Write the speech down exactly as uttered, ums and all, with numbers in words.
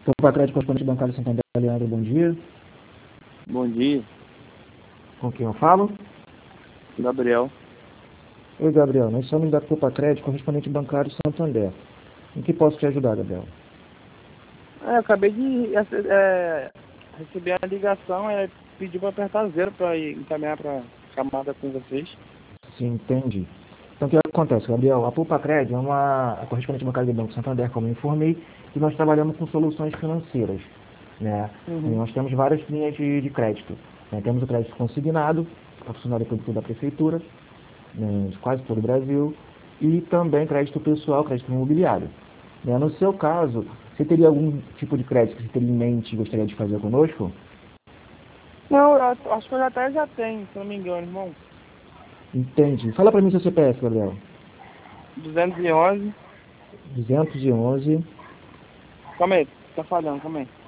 Poupa Crédito, correspondente bancário Santander, Leandro, bom dia. Bom dia, Com quem eu falo? Gabriel. Oi, Gabriel, nós somos da Poupa Crédito, correspondente bancário Santander. Em que posso te ajudar, Gabriel? É, eu acabei de é, receber a ligação e pediu para apertar zero para encaminhar para chamada com vocês. Sim, entendi. Então, o que acontece, Gabriel? A Poupa Crédito é uma a correspondente bancária do Banco Santander, como eu informei, e nós trabalhamos com soluções financeiras, né? E Uhum. nós temos várias linhas de, de crédito. Né? Temos o crédito consignado, patrocinado pelo da Prefeitura, né, de quase todo o Brasil, e também crédito pessoal, crédito imobiliário. Né? No seu caso, você teria algum tipo de crédito que você teria em mente e gostaria de fazer conosco? Não, eu acho que eu até já tenho, se não me engano, irmão. Entendi. Fala para mim seu C P F, Gabriel. duzentos e onze. duzentos e onze. Calma aí, tá falando, calma aí.